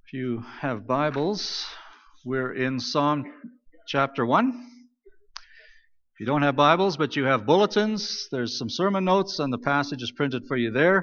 If you have Bibles, we're in Psalm chapter 1. If you don't have Bibles, but you have bulletins, there's some sermon notes, and the passage is printed for you there.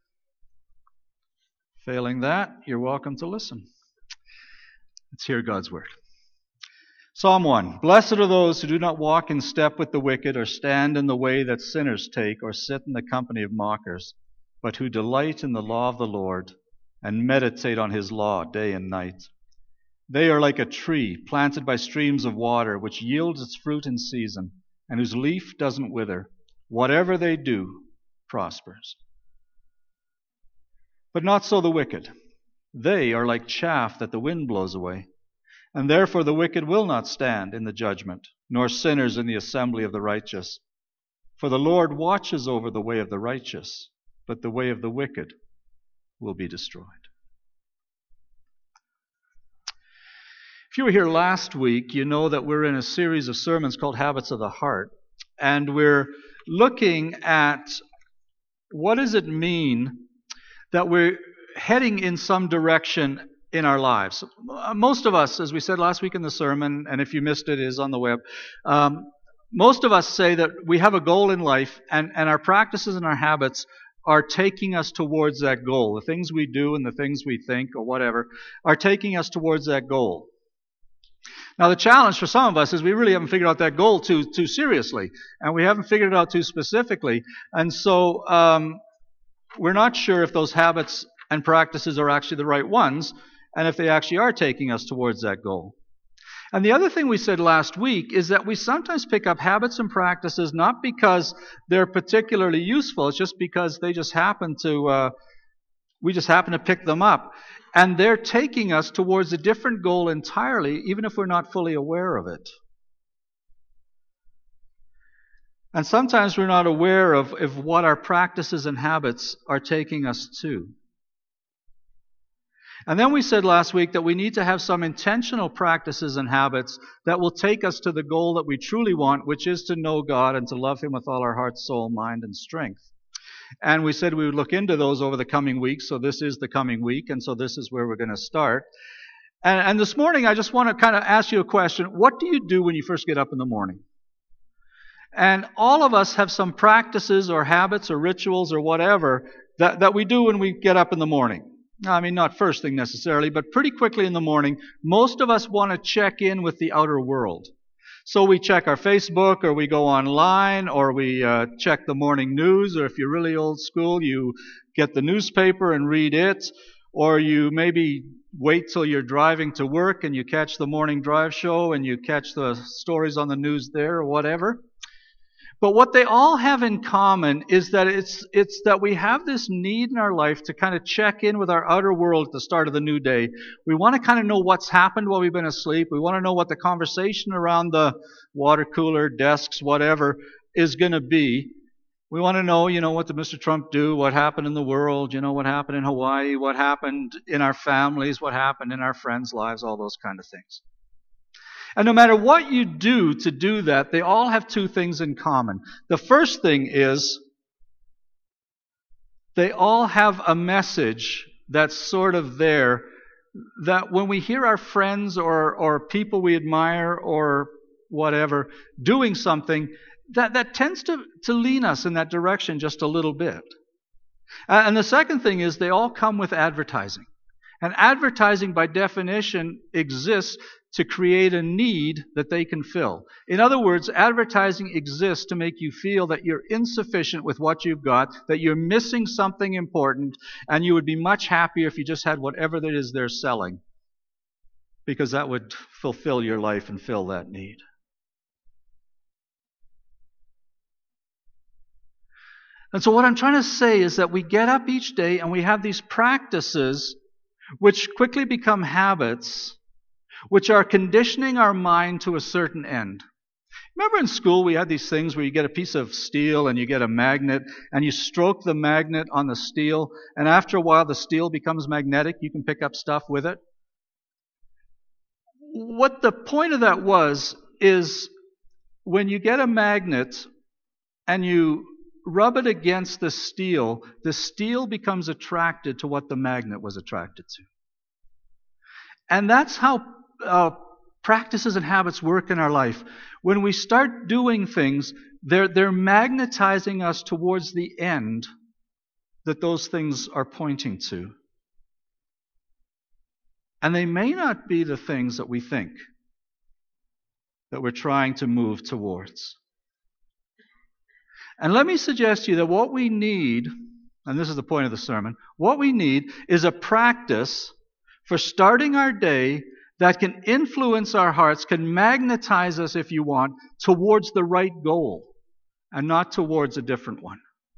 Failing that, you're welcome to listen. Let's hear God's Word. Psalm 1. Blessed are those who do not walk in step with the wicked, or stand in the way that sinners take, or sit in the company of mockers, but who delight in the law of the Lord, and meditate on His law day and night. They are like a tree planted by streams of water, which yields its fruit in season, and whose leaf doesn't wither. Whatever they do prospers. But not so the wicked. They are like chaff that the wind blows away. And therefore the wicked will not stand in the judgment, nor sinners in the assembly of the righteous. For the Lord watches over the way of the righteous, but the way of the wicked will be destroyed. If you were here last week, you know that we're in a series of sermons called Habits of the Heart. And we're looking at what does it mean that we're heading in some direction in our lives. Most of us, as we said last week in the sermon, and if you missed it, it is on the web, most of us say that we have a goal in life, and our practices and our habits are taking us towards that goal. The things we do and the things we think or whatever are taking us towards that goal. Now the challenge for some of us is we really haven't figured out that goal too seriously, and we haven't figured it out too specifically, and so we're not sure if those habits and practices are actually the right ones, and if they actually are taking us towards that goal. And the other thing we said last week is that we sometimes pick up habits and practices not because they're particularly useful, it's just because they just happen to, we just happen to pick them up. And they're taking us towards a different goal entirely, even if we're not fully aware of it. And sometimes we're not aware of what our practices and habits are taking us to. And then we said last week that we need to have some intentional practices and habits that will take us to the goal that we truly want, which is to know God and to love Him with all our heart, soul, mind, and strength. And we said we would look into those over the coming weeks, so this is the coming week, and so this is where we're going to start. And this morning I just want to kind of ask you a question. What do you do when you first get up in the morning? And all of us have some practices or habits or rituals or whatever that we do when we get up in the morning. I mean, not first thing necessarily, but pretty quickly in the morning, most of us want to check in with the outer world. So we check our Facebook, or we go online, or we check the morning news, or if you're really old school, you get the newspaper and read it, or you maybe wait till you're driving to work and you catch the morning drive show and you catch the stories on the news there or whatever. But what they all have in common is that it's that we have this need in our life to kind of check in with our outer world at the start of the new day. We want to kind of know what's happened while we've been asleep. We want to know what the conversation around the water cooler, desks, whatever, is going to be. We want to know, what did Mr. Trump do? What happened in the world? What happened in Hawaii? What happened in our families? What happened in our friends' lives? All those kind of things. And no matter what you do to do that, they all have two things in common. The first thing is they all have a message that's sort of there, that when we hear our friends or people we admire or whatever doing something, that tends to lean us in that direction just a little bit. And the second thing is they all come with advertising. And advertising by definition exists to create a need that they can fill. In other words, advertising exists to make you feel that you're insufficient with what you've got, that you're missing something important, and you would be much happier if you just had whatever it is they're selling, because that would fulfill your life and fill that need. And so what I'm trying to say is that we get up each day and we have these practices which quickly become habits, which are conditioning our mind to a certain end. Remember in school we had these things where you get a piece of steel and you get a magnet and you stroke the magnet on the steel, and after a while the steel becomes magnetic. You can pick up stuff with it. What the point of that is when you get a magnet and you rub it against the steel becomes attracted to what the magnet was attracted to. And that's how practices and habits work in our life. When we start doing things, they're magnetizing us towards the end that those things are pointing to. And they may not be the things that we think that we're trying to move towards. And let me suggest to you that what we need, and this is the point of the sermon, what we need is a practice for starting our day that can influence our hearts, can magnetize us, if you want, towards the right goal and not towards a different one.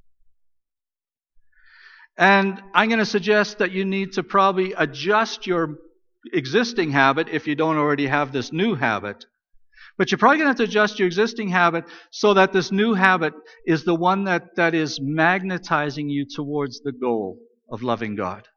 And I'm going to suggest that you need to probably adjust your existing habit if you don't already have this new habit. But you're probably going to have to adjust your existing habit so that this new habit is the one that is magnetizing you towards the goal of loving God.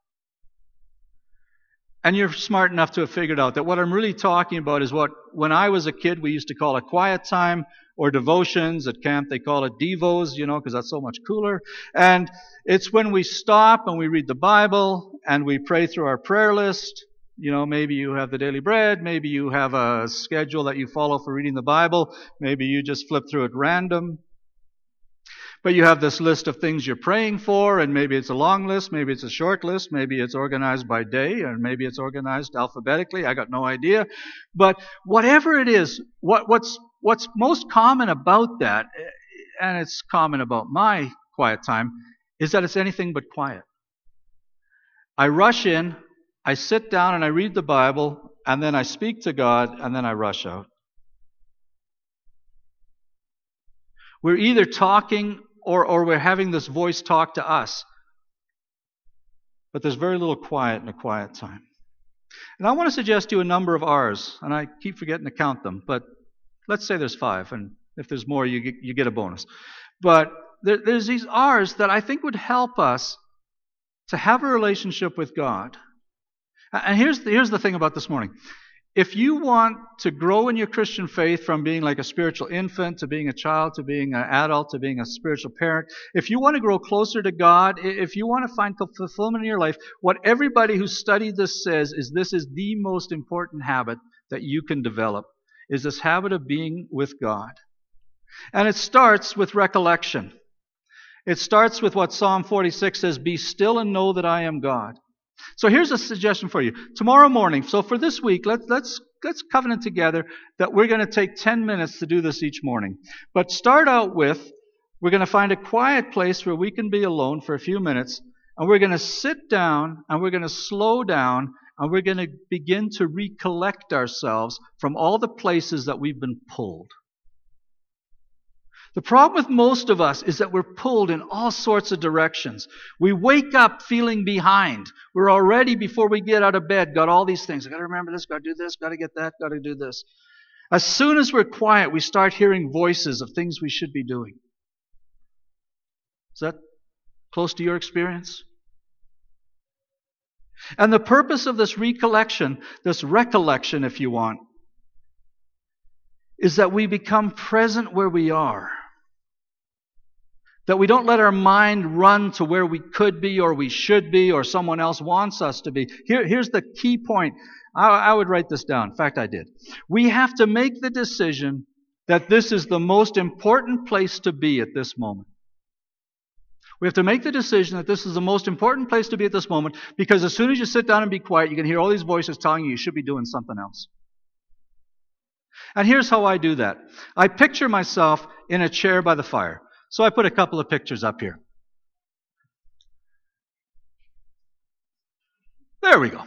And you're smart enough to have figured out that what I'm really talking about is what, when I was a kid, we used to call a quiet time or devotions. At camp, they call it devos, because that's so much cooler. And it's when we stop and we read the Bible and we pray through our prayer list. Maybe you have the daily bread. Maybe you have a schedule that you follow for reading the Bible. Maybe you just flip through it random. But you have this list of things you're praying for, and maybe it's a long list, maybe it's a short list, maybe it's organized by day, or maybe it's organized alphabetically. I got no idea. But whatever it is, what's most common about that, and it's common about my quiet time, is that it's anything but quiet. I rush in, I sit down and I read the Bible, and then I speak to God, and then I rush out. We're either talking or we're having this voice talk to us. But there's very little quiet in a quiet time. And I want to suggest to you a number of R's, and I keep forgetting to count them, but let's say there's 5, and if there's more, you get a bonus. But there's these R's that I think would help us to have a relationship with God. And here's the thing about this morning. If you want to grow in your Christian faith from being like a spiritual infant to being a child to being an adult to being a spiritual parent, if you want to grow closer to God, if you want to find fulfillment in your life, what everybody who's studied this says is this is the most important habit that you can develop, is this habit of being with God. And it starts with recollection. It starts with what Psalm 46 says, "Be still and know that I am God." So here's a suggestion for you. Tomorrow morning, so for this week, let's covenant together that we're going to take 10 minutes to do this each morning. But start out with, we're going to find a quiet place where we can be alone for a few minutes, and we're going to sit down, and we're going to slow down, and we're going to begin to recollect ourselves from all the places that we've been pulled. The problem with most of us is that we're pulled in all sorts of directions. We wake up feeling behind. We're already, before we get out of bed, got all these things. I've got to remember this, got to do this, got to get that, got to do this. As soon as we're quiet, we start hearing voices of things we should be doing. Is that close to your experience? And the purpose of this recollection, if you want, is that we become present where we are. That we don't let our mind run to where we could be or we should be or someone else wants us to be. Here's the key point. I would write this down. In fact, I did. We have to make the decision that this is the most important place to be at this moment. We have to make the decision that this is the most important place to be at this moment, because as soon as you sit down and be quiet, you can hear all these voices telling you should be doing something else. And here's how I do that. I picture myself in a chair by the fire. So I put a couple of pictures up here. There we go.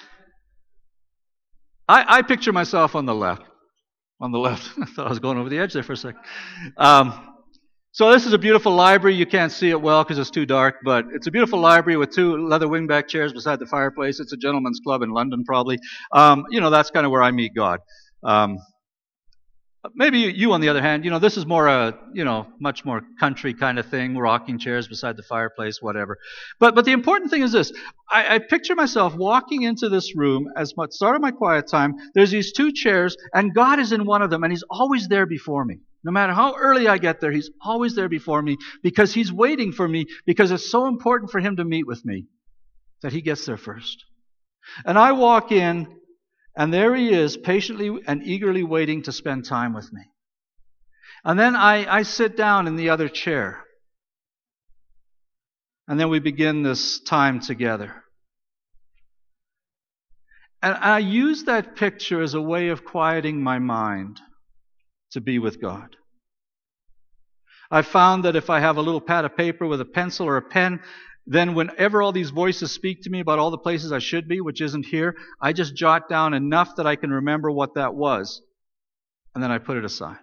I picture myself on the left. On the left. I thought I was going over the edge there for a second. So this is a beautiful library. You can't see it well because it's too dark, but it's a beautiful library with 2 leather wingback chairs beside the fireplace. It's a gentleman's club in London, probably. That's kind of where I meet God. Maybe you, on the other hand, this is more a, much more country kind of thing, rocking chairs beside the fireplace, whatever. But the important thing is this. I picture myself walking into this room as my start of my quiet time. There's these 2 chairs, and God is in one of them, and He's always there before me. No matter how early I get there, He's always there before me because He's waiting for me, because it's so important for Him to meet with me that He gets there first. And I walk in, And there he is, patiently and eagerly waiting to spend time with me. And then I sit down in the other chair. And then we begin this time together. And I use that picture as a way of quieting my mind to be with God. I found that if I have a little pad of paper with a pencil or a pen, then whenever all these voices speak to me about all the places I should be, which isn't here, I just jot down enough that I can remember what that was. And then I put it aside.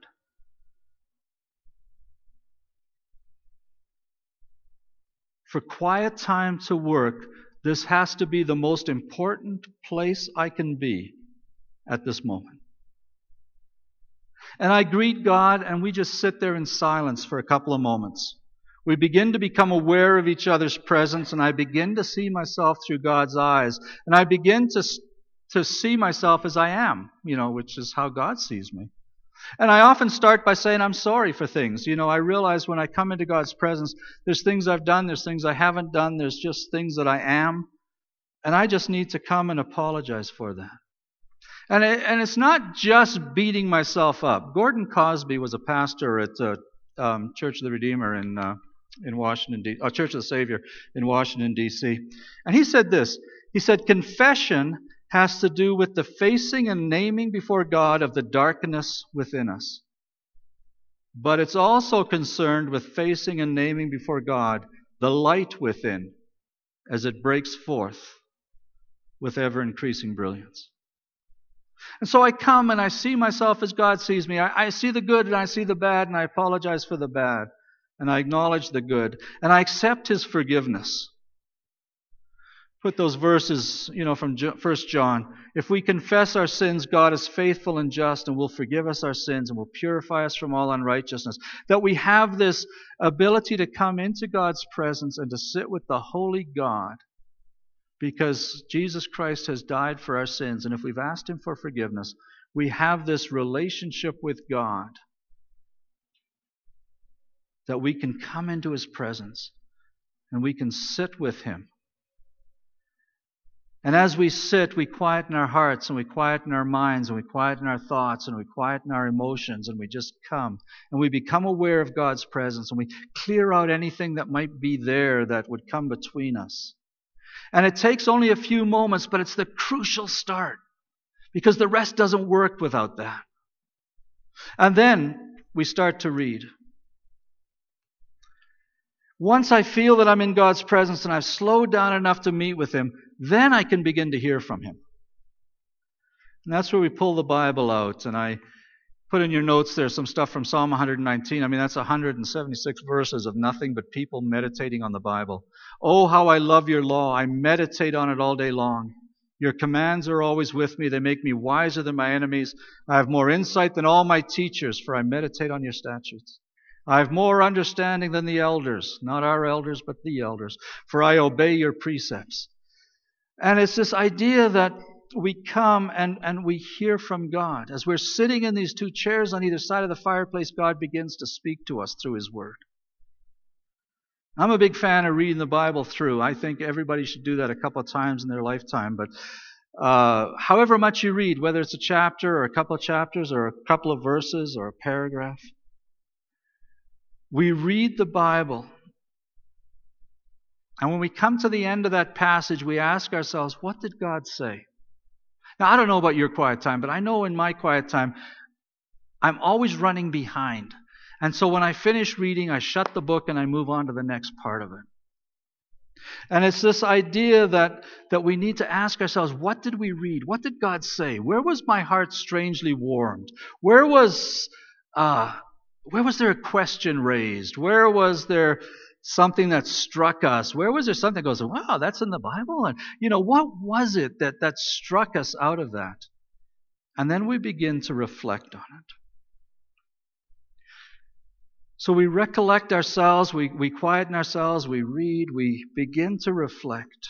For quiet time to work, this has to be the most important place I can be at this moment. And I greet God, and we just sit there in silence for a couple of moments. We begin to become aware of each other's presence, and I begin to see myself through God's eyes. And I begin to see myself as I am, which is how God sees me. And I often start by saying I'm sorry for things. I realize when I come into God's presence, there's things I've done, there's things I haven't done, there's just things that I am. And I just need to come and apologize for that. And it's not just beating myself up. Gordon Cosby was a pastor at Church of the Redeemer in Washington, D.C., Church of the Savior in Washington, D.C. And he said this. He said, confession has to do with the facing and naming before God of the darkness within us. But it's also concerned with facing and naming before God the light within as it breaks forth with ever-increasing brilliance. And so I come and I see myself as God sees me. I see the good and I see the bad, and I apologize for the bad. And I acknowledge the good. And I accept His forgiveness. Put those verses, from 1 John. If we confess our sins, God is faithful and just and will forgive us our sins and will purify us from all unrighteousness. That we have this ability to come into God's presence and to sit with the holy God. Because Jesus Christ has died for our sins, and if we've asked Him for forgiveness, we have this relationship with God that we can come into His presence and we can sit with Him. And as we sit, we quieten our hearts and we quieten our minds and we quieten our thoughts and we quieten our emotions, and we just come and we become aware of God's presence, and we clear out anything that might be there that would come between us. And it takes only a few moments, but it's the crucial start, because the rest doesn't work without that. And then we start to read. Once I feel that I'm in God's presence and I've slowed down enough to meet with Him, then I can begin to hear from Him. And that's where we pull the Bible out. And I put in your notes there some stuff from Psalm 119. That's 176 verses of nothing but people meditating on the Bible. Oh, how I love your law. I meditate on it all day long. Your commands are always with me. They make me wiser than my enemies. I have more insight than all my teachers, for I meditate on your statutes. I have more understanding than the elders, not our elders, but the elders, for I obey your precepts. And it's this idea that we come and we hear from God. As we're sitting in these two chairs on either side of the fireplace, God begins to speak to us through His Word. I'm a big fan of reading the Bible through. I think everybody should do that a couple of times in their lifetime. But however much you read, whether it's a chapter or a couple of chapters or a couple of verses or a paragraph, we read the Bible. And when we come to the end of that passage, we ask ourselves, what did God say? Now, I don't know about your quiet time, but I know in my quiet time, I'm always running behind. And so when I finish reading, I shut the book and I move on to the next part of it. And it's this idea that we need to ask ourselves, what did we read? What did God say? Where was my heart strangely warmed? Where was there a question raised? Where was there something that struck us? Where was there something that goes, wow, that's in the Bible? And, what was it that struck us out of that? And then we begin to reflect on it. So we recollect ourselves, we quieten ourselves, we read, we begin to reflect.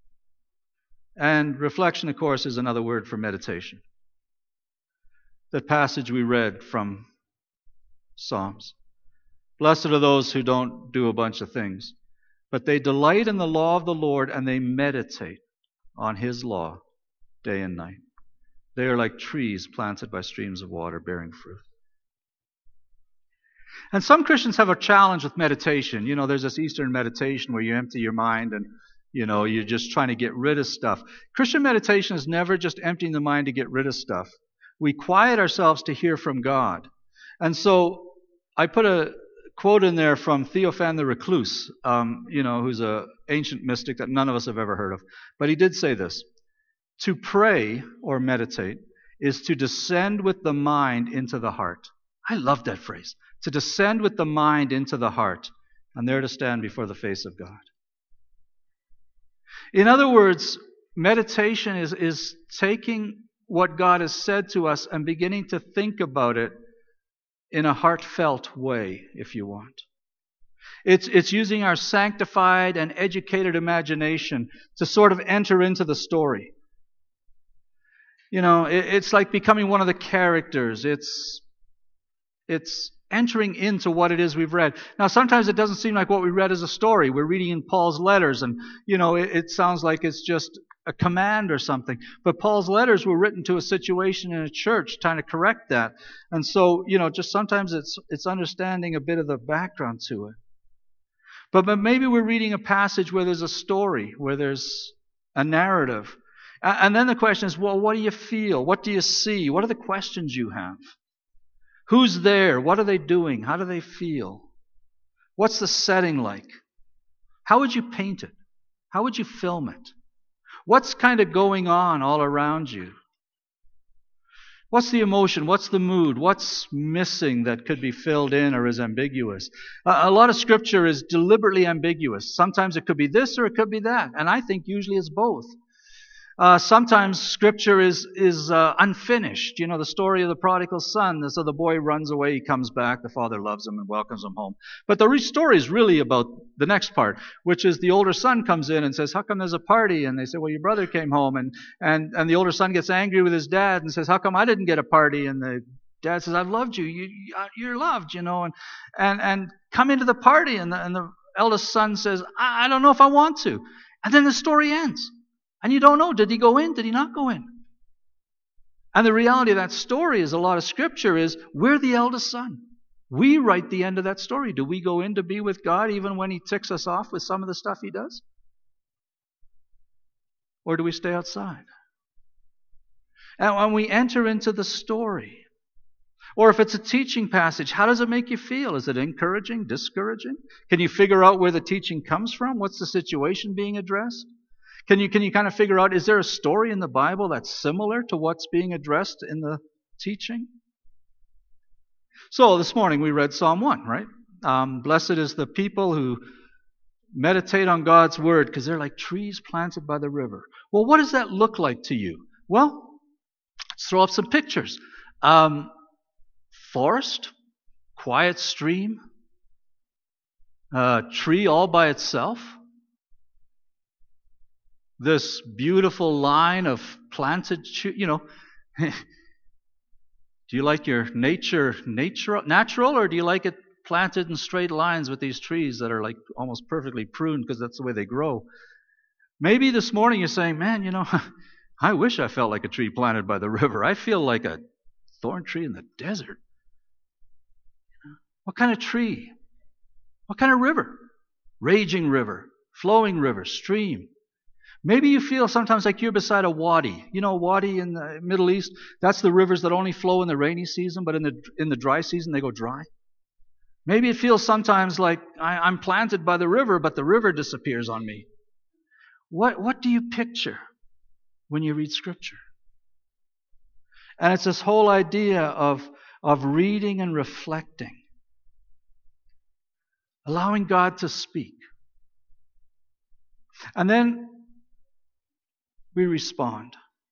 And reflection, of course, is another word for meditation. That passage we read from Psalms. Blessed are those who don't do a bunch of things, but they delight in the law of the Lord and they meditate on His law day and night. They are like trees planted by streams of water, bearing fruit. And some Christians have a challenge with meditation. There's this Eastern meditation where you empty your mind and, you're just trying to get rid of stuff. Christian meditation is never just emptying the mind to get rid of stuff. We quiet ourselves to hear from God. And so I put a quote in there from Theophan the Recluse, who's an ancient mystic that none of us have ever heard of. But he did say this: to pray or meditate is to descend with the mind into the heart. I love that phrase. To descend with the mind into the heart, and there to stand before the face of God. In other words, meditation is taking what God has said to us and beginning to think about it in a heartfelt way, if you want. It's using our sanctified and educated imagination to sort of enter into the story. It's like becoming one of the characters. It's entering into what it is we've read. Now, sometimes it doesn't seem like what we read is a story. We're reading in Paul's letters, and, it sounds like it's just a command or something. But Paul's letters were written to a situation in a church trying to correct that. And so, just sometimes it's understanding a bit of the background to it. But maybe we're reading a passage where there's a story, where there's a narrative. And then the question is, well, what do you feel? What do you see? What are the questions you have? Who's there? What are they doing? How do they feel? What's the setting like? How would you paint it? How would you film it? What's kind of going on all around you? What's the emotion? What's the mood? What's missing that could be filled in or is ambiguous? A lot of Scripture is deliberately ambiguous. Sometimes it could be this or it could be that. And I think usually it's both. Sometimes Scripture is unfinished. The story of the prodigal son. So the boy runs away, he comes back, the father loves him and welcomes him home. But the story is really about the next part, which is the older son comes in and says, how come there's a party? And they say, well, your brother came home. And the older son gets angry with his dad and says, how come I didn't get a party? And the dad says, I've loved you. You're loved, and come into the party. And the eldest son says, I don't know if I want to. And then the story ends. And you don't know, did he go in? Did he not go in? And the reality of that story is a lot of Scripture is, we're the eldest son. We write the end of that story. Do we go in to be with God even when he ticks us off with some of the stuff he does? Or do we stay outside? And when we enter into the story, or if it's a teaching passage, how does it make you feel? Is it encouraging, discouraging? Can you figure out where the teaching comes from? What's the situation being addressed? Can you kind of figure out, is there a story in the Bible that's similar to what's being addressed in the teaching? So this morning we read Psalm 1, right? Blessed is the people who meditate on God's word, because they're like trees planted by the river. Well, what does that look like to you? Well, let's throw up some pictures. Forest, quiet stream, tree all by itself. This beautiful line of planted, do you like your natural, or do you like it planted in straight lines with these trees that are like almost perfectly pruned because that's the way they grow? Maybe this morning you're saying, man, I wish I felt like a tree planted by the river. I feel like a thorn tree in the desert. What kind of tree? What kind of river? Raging river, flowing river, stream. Maybe you feel sometimes like you're beside a wadi. Wadi in the Middle East, that's the rivers that only flow in the rainy season, but in the dry season they go dry. Maybe it feels sometimes like I'm planted by the river, but the river disappears on me. What do you picture when you read Scripture? And it's this whole idea of reading and reflecting. Allowing God to speak. And then we respond.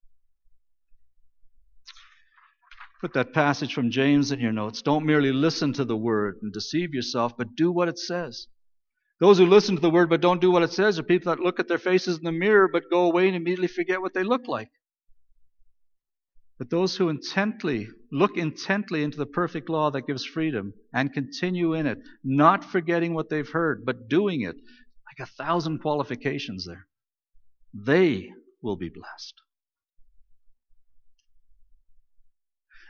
Put that passage from James in your notes. Don't merely listen to the word and deceive yourself, but do what it says. Those who listen to the word but don't do what it says are people that look at their faces in the mirror but go away and immediately forget what they look like. But those who look intently into the perfect law that gives freedom and continue in it, not forgetting what they've heard, but doing it, like 1,000 qualifications there, they will be blessed.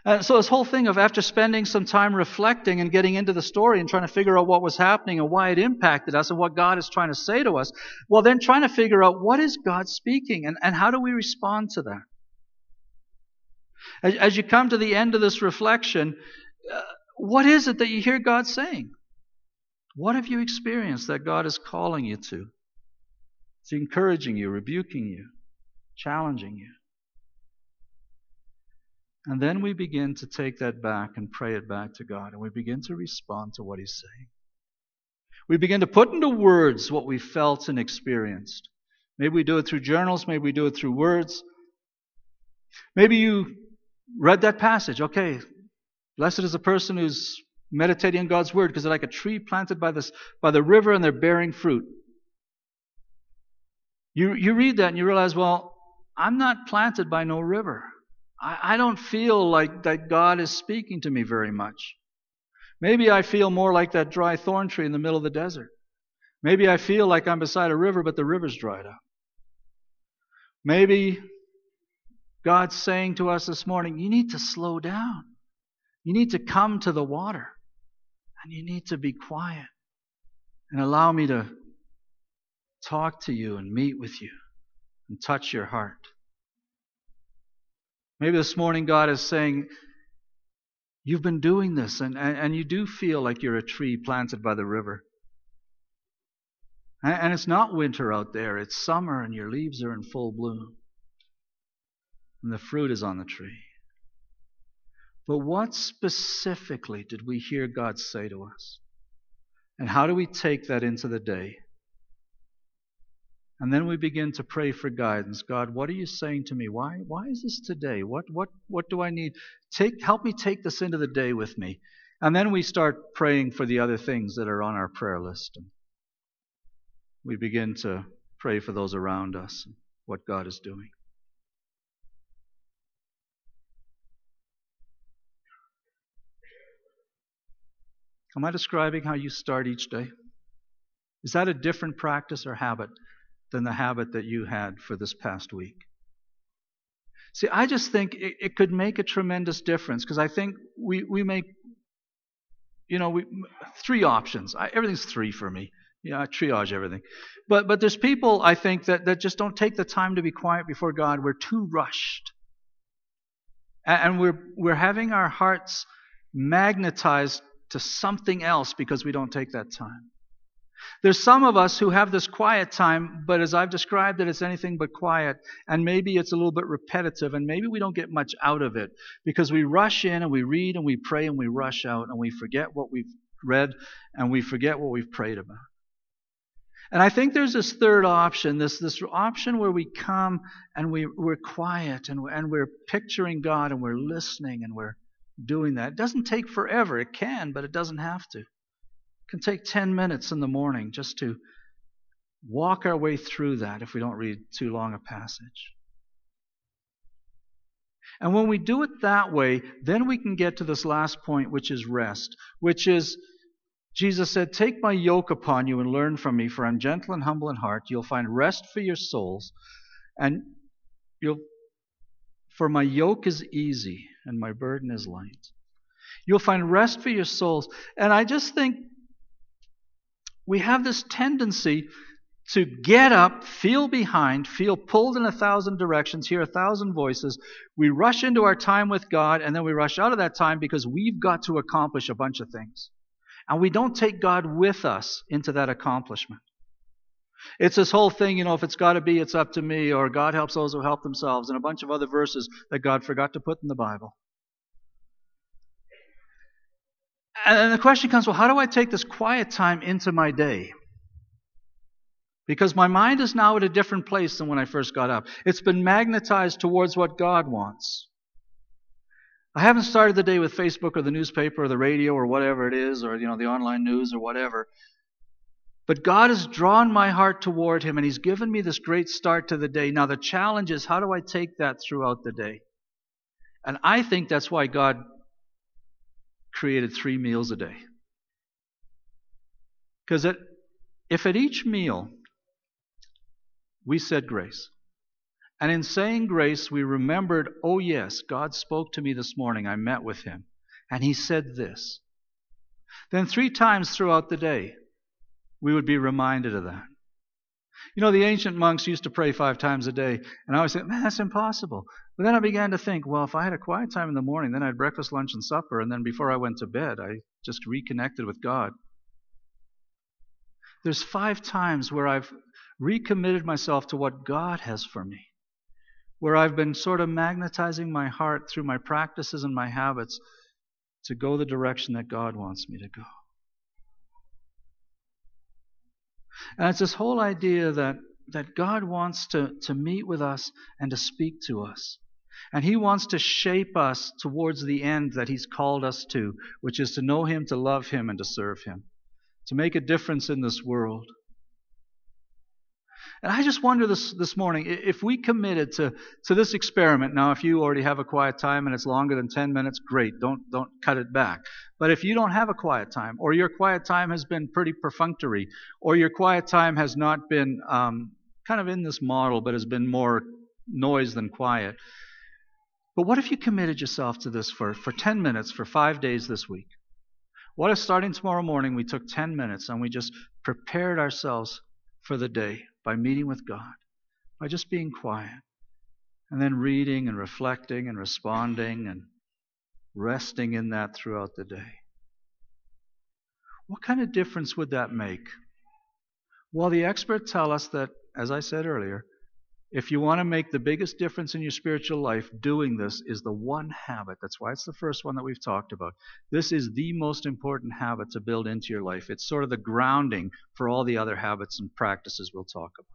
So this whole thing of after spending some time reflecting and getting into the story and trying to figure out what was happening and why it impacted us and what God is trying to say to us, well, then trying to figure out what is God speaking and how do we respond to that? As you come to the end of this reflection, what is it that you hear God saying? What have you experienced that God is calling you to? Is He encouraging you, rebuking you, challenging you? And then we begin to take that back and pray it back to God, and we begin to respond to what He's saying. We begin to put into words what we felt and experienced. Maybe we do it through journals, maybe we do it through words. Maybe you read that passage. Okay, blessed is the person who's meditating on God's Word, because they're like a tree planted by the river and they're bearing fruit. You read that and you realize, well, I'm not planted by no river. I don't feel like that God is speaking to me very much. Maybe I feel more like that dry thorn tree in the middle of the desert. Maybe I feel like I'm beside a river, but the river's dried up. Maybe God's saying to us this morning, you need to slow down. You need to come to the water. And you need to be quiet. And allow me to talk to you and meet with you and touch your heart. Maybe this morning God is saying, you've been doing this and you do feel like you're a tree planted by the river. And it's not winter out there, it's summer and your leaves are in full bloom. And the fruit is on the tree. But what specifically did we hear God say to us? And how do we take that into the day? And then we begin to pray for guidance. God, what are you saying to me? Why is this today? What do I need? Help me take this into the day with me. And then we start praying for the other things that are on our prayer list. And we begin to pray for those around us and what God is doing. Am I describing how you start each day? Is that a different practice or habit than the habit that you had for this past week? See, I just think it could make a tremendous difference, because I think we make, three options. Everything's three for me. I triage everything. But there's people, I think, that just don't take the time to be quiet before God. We're too rushed. And we're having our hearts magnetized to something else because we don't take that time. There's some of us who have this quiet time, but as I've described it, it's anything but quiet. And maybe it's a little bit repetitive, and maybe we don't get much out of it because we rush in and we read and we pray and we rush out and we forget what we've read and we forget what we've prayed about. And I think there's this third option, this option where we come and we're quiet and we're picturing God and we're listening and we're doing that. It doesn't take forever. It can, but it doesn't have to. It can take 10 minutes in the morning just to walk our way through that if we don't read too long a passage. And when we do it that way, then we can get to this last point, which is rest, which is, Jesus said, take my yoke upon you and learn from me, for I'm gentle and humble in heart. You'll find rest for your souls, and for my yoke is easy and my burden is light. You'll find rest for your souls. And I just think we have this tendency to get up, feel behind, feel pulled in 1,000 directions, hear 1,000 voices. We rush into our time with God, and then we rush out of that time because we've got to accomplish a bunch of things. And we don't take God with us into that accomplishment. It's this whole thing, if it's got to be, it's up to me, or God helps those who help themselves, and a bunch of other verses that God forgot to put in the Bible. And the question comes, well, how do I take this quiet time into my day? Because my mind is now at a different place than when I first got up. It's been magnetized towards what God wants. I haven't started the day with Facebook or the newspaper or the radio or whatever it is, or the online news or whatever. But God has drawn my heart toward Him, and He's given me this great start to the day. Now the challenge is, how do I take that throughout the day? And I think that's why God created 3 meals a day. Because if at each meal we said grace, And in saying grace, we remembered, oh yes, God spoke to me this morning. I met with Him. And He said this. Then 3 times throughout the day, we would be reminded of that. You know, the ancient monks used to pray 5 times a day. And I always said, man, that's impossible. But then I began to think, well, if I had a quiet time in the morning, then I had breakfast, lunch, and supper. And then before I went to bed, I just reconnected with God. There's 5 times where I've recommitted myself to what God has for me, where I've been sort of magnetizing my heart through my practices and my habits to go the direction that God wants me to go. And it's this whole idea that God wants to meet with us and to speak to us. And He wants to shape us towards the end that He's called us to, which is to know Him, to love Him, and to serve Him, to make a difference in this world. And I just wonder this morning, if we committed to this experiment. Now, if you already have a quiet time and it's longer than 10 minutes, great. Don't cut it back. But if you don't have a quiet time, or your quiet time has been pretty perfunctory, or your quiet time has not been kind of in this model, but has been more noise than quiet. But what if you committed yourself to this for 10 minutes for 5 days this week? What if starting tomorrow morning we took 10 minutes and we just prepared ourselves for the day by meeting with God, by just being quiet, and then reading and reflecting and responding and resting in that throughout the day? What kind of difference would that make? Well, the experts tell us that, as I said earlier, if you want to make the biggest difference in your spiritual life, doing this is the one habit. That's why it's the first one that we've talked about. This is the most important habit to build into your life. It's sort of the grounding for all the other habits and practices we'll talk about.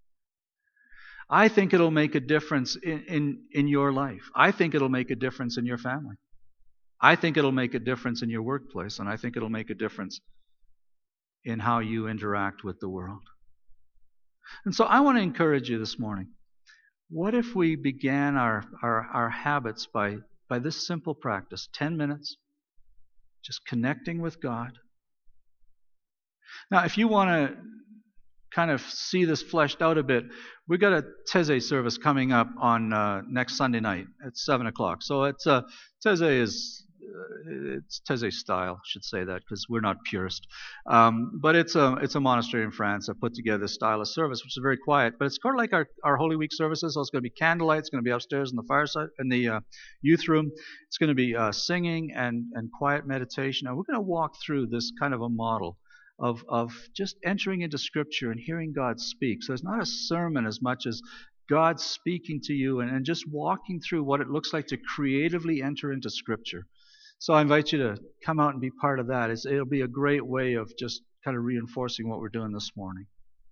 I think it'll make a difference in your life. I think it'll make a difference in your family. I think it'll make a difference in your workplace, and I think it'll make a difference in how you interact with the world. And so I want to encourage you this morning. What if we began our habits by this simple practice, 10 minutes, just connecting with God? Now, if you want to kind of see this fleshed out a bit, we've got a Taizé service coming up on next Sunday night at 7 o'clock. So it's Taizé style, I should say that, because we're not purist. But it's a monastery in France that put together this style of service, which is very quiet. But it's kind of like our Holy Week services. So it's going to be candlelight. It's going to be upstairs in the fireside, in the youth room. It's going to be singing and quiet meditation. And we're going to walk through this kind of a model of just entering into Scripture and hearing God speak. So it's not a sermon as much as God speaking to you and just walking through what it looks like to creatively enter into Scripture. So I invite you to come out and be part of that. It'll be a great way of just kind of reinforcing what we're doing this morning.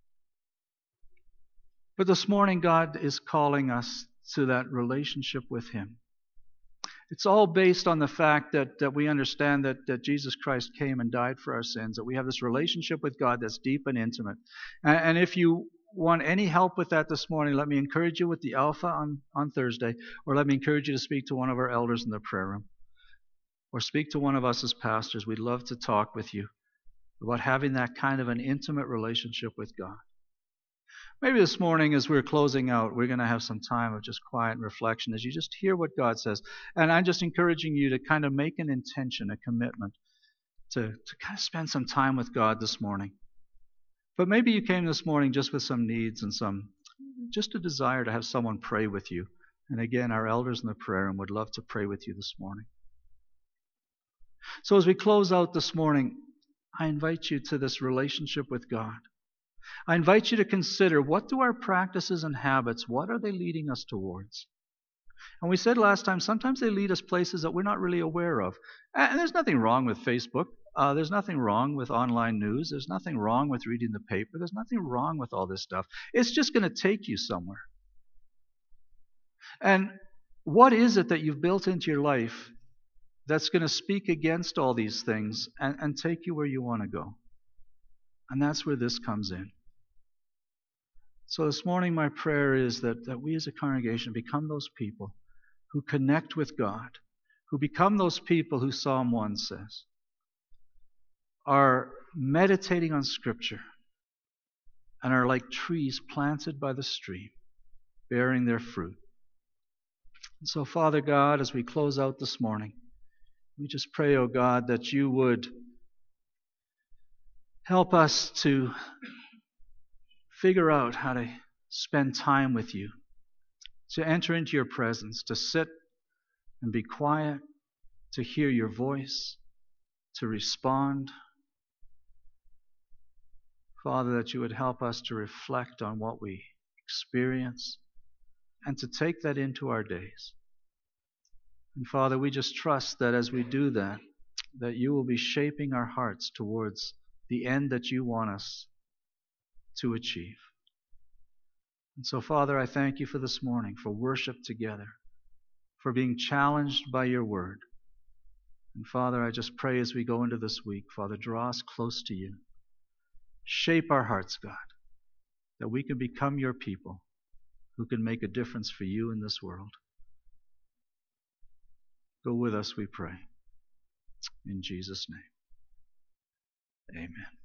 But this morning, God is calling us to that relationship with Him. It's all based on the fact that we understand that Jesus Christ came and died for our sins, that we have this relationship with God that's deep and intimate. And if you want any help with that this morning, let me encourage you with the Alpha on Thursday, or let me encourage you to speak to one of our elders in the prayer room. Or speak to one of us as pastors. We'd love to talk with you about having that kind of an intimate relationship with God. Maybe this morning as we're closing out, we're going to have some time of just quiet and reflection as you just hear what God says. And I'm just encouraging you to kind of make an intention, a commitment to kind of spend some time with God this morning. But maybe you came this morning just with some needs and just a desire to have someone pray with you. And again, our elders in the prayer room would love to pray with you this morning. So as we close out this morning, I invite you to this relationship with God. I invite you to consider, what do our practices and habits, what are they leading us towards? And we said last time, sometimes they lead us places that we're not really aware of. And there's nothing wrong with Facebook. There's nothing wrong with online news. There's nothing wrong with reading the paper. There's nothing wrong with all this stuff. It's just going to take you somewhere. And what is it that you've built into your life that's going to speak against all these things and take you where you want to go? And that's where this comes in. So this morning my prayer is that we as a congregation become those people who connect with God, who become those people who Psalm 1 says are meditating on Scripture and are like trees planted by the stream, bearing their fruit. And so, Father God, as we close out this morning, we just pray, O God, that you would help us to figure out how to spend time with you, to enter into your presence, to sit and be quiet, to hear your voice, to respond. Father, that you would help us to reflect on what we experience and to take that into our days. And Father, we just trust that as we do that, that you will be shaping our hearts towards the end that you want us to achieve. And so, Father, I thank you for this morning, for worship together, for being challenged by your word. And Father, I just pray as we go into this week, Father, draw us close to you. Shape our hearts, God, that we can become your people who can make a difference for you in this world. Go with us, we pray. In Jesus' name, amen.